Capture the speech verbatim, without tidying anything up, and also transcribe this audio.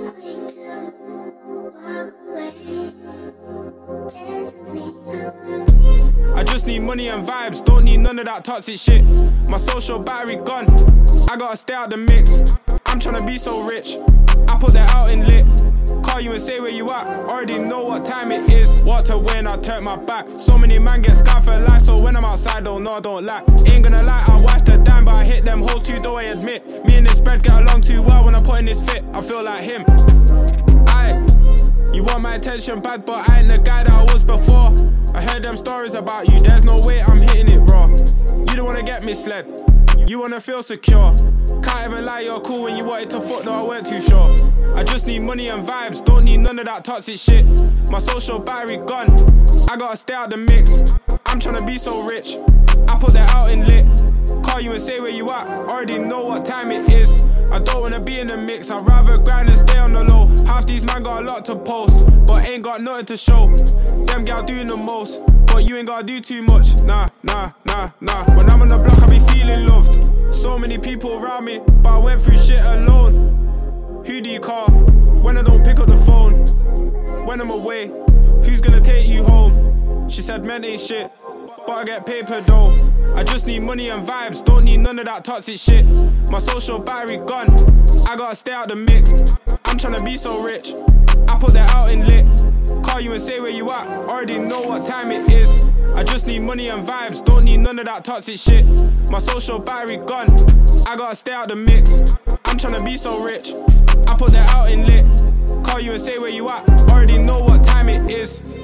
I just need money and vibes, don't need none of that toxic shit. My social battery gone, I gotta stay out the mix. I'm tryna be so rich, I put that out in lit. Call you and say where you at, already know what time it is. What to win, I turn my back. So many man get scarred for life, so when I'm outside, don't know, I don't lack. Ain't gonna lie, I wife the dime, but I hit them hoes too, though I admit. Me and this bread get along too well when I put in this fit, I feel like him. Aye, you want my attention bad, but I ain't the guy that I was before. I heard them stories about you, there's no way I'm hitting it raw. You don't wanna get misled, you wanna feel secure. Can't even lie, you're cool when you wanted to fuck, though I weren't too sure. I just need money and vibes, don't need none of that toxic shit. My social battery gone, I gotta stay out the mix. I'm tryna be so rich, I put that out in lit. Call you and say where you at, already know what time it is. I don't wanna be in the mix, I'd rather grind and stay on the low. Half these man got a lot to post, but ain't got nothing to show. Them gal doing the most, but you ain't gotta do too much. Nah, nah, nah, nah. When I'm on the block, I be feeling loved. So many people around me, but I went through shit alone. Who do you call when I don't pick up the phone? When I'm away, who's gonna take you home? She said men ain't shit, but I get paper though. I just need money and vibes, don't need none of that toxic shit. My social battery gone, I gotta stay out the mix. I'm tryna be so rich, I put that out in lit. Call you and say where you at, already know what time it is. I just need money and vibes, don't need none of that toxic shit. My social battery gone, I gotta stay out the mix. I'm tryna be so rich, I put that out in lit. Call you and say where you at, already know what time it is.